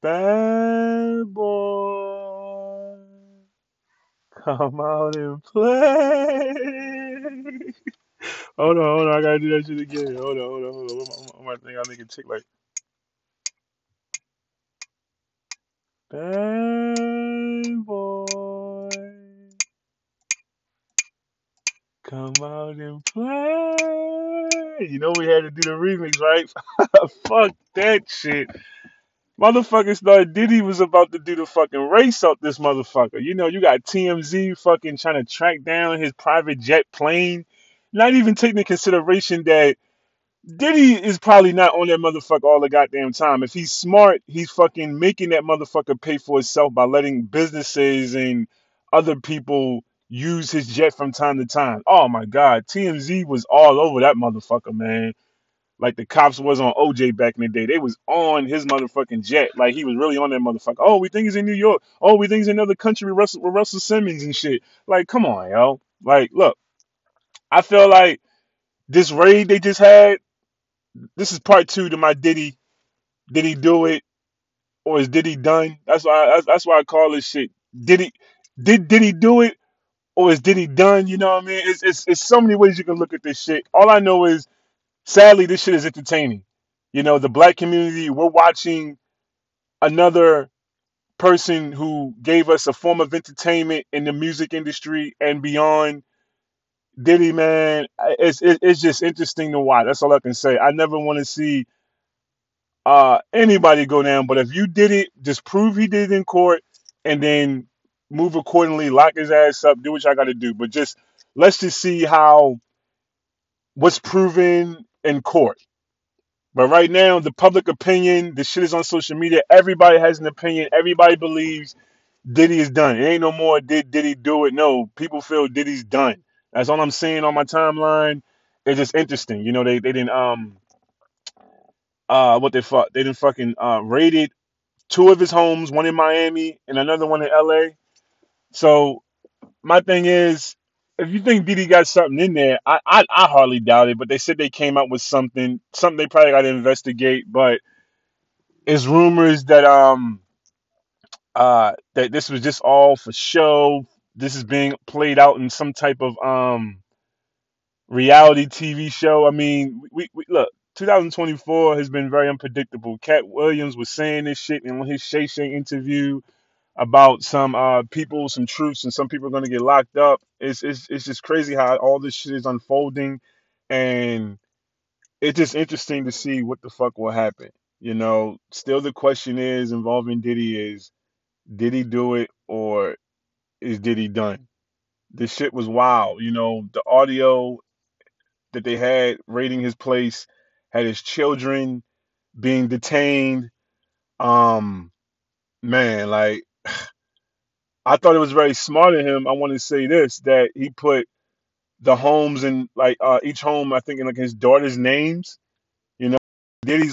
Bad boy, come out and play. Hold on, I gotta do that shit again. Hold on. One more thing, I'll make it tick like bad boy, come out and play. You know we had to do the remix, right? Fuck that shit. Motherfuckers thought Diddy was about to do the fucking race up this motherfucker. You know, you got TMZ fucking trying to track down his private jet plane. Not even taking into consideration that Diddy is probably not on that motherfucker all the goddamn time. If he's smart, he's fucking making that motherfucker pay for itself by letting businesses and other people use his jet from time to time. Oh my God, TMZ was all over that motherfucker, man. Like the cops was on OJ back in the day. They was on his motherfucking jet. Like he was really on that motherfucker. Oh, we think he's in New York. Oh, we think he's in another country with Russell Simmons and shit. Like, come on, yo. Like, look, I feel like this raid they just had, this is part two to my Diddy. Did he do it or is Diddy done? That's why I call this shit. Did he do it or is Diddy done? You know what I mean? It's so many ways you can look at this shit. All I know is sadly this shit is entertaining. You know, the black community, we're watching another person who gave us a form of entertainment in the music industry and beyond. Diddy, man, it's just interesting to watch. That's all I can say. I never want to see anybody go down, but if you did it, just prove he did it in court, and then move accordingly. Lock his ass up. Do what y'all got to do. But just let's just see how what's proven in court. But right now, the public opinion, the shit is on social media. Everybody has an opinion. Everybody believes Diddy is done. It ain't no more did Diddy do it. No, people feel Diddy's done. That's all I'm seeing on my timeline. It's just interesting. You know, they didn't what they didn't fucking raided two of his homes, one in Miami and another one in LA. So my thing is, if you think Diddy got something in there, I hardly doubt it. But they said they came up with something they probably got to investigate. But it's rumors that this was just all for show. This is being played out in some type of reality TV show. I mean, we look. 2024 has been very unpredictable. Cat Williams was saying this shit in his Shay Shay interview about some people, some truths, and some people are going to get locked up. It's just crazy how all this shit is unfolding, and it's just interesting to see what the fuck will happen. You know, still the question is involving Diddy is did he do it or is Diddy done? This shit was wild. You know, the audio that they had raiding his place had his children being detained. Um, man, like I thought it was very smart of him. I want to say this that he put the homes in like each home I think in like his daughter's names. You know, Diddy's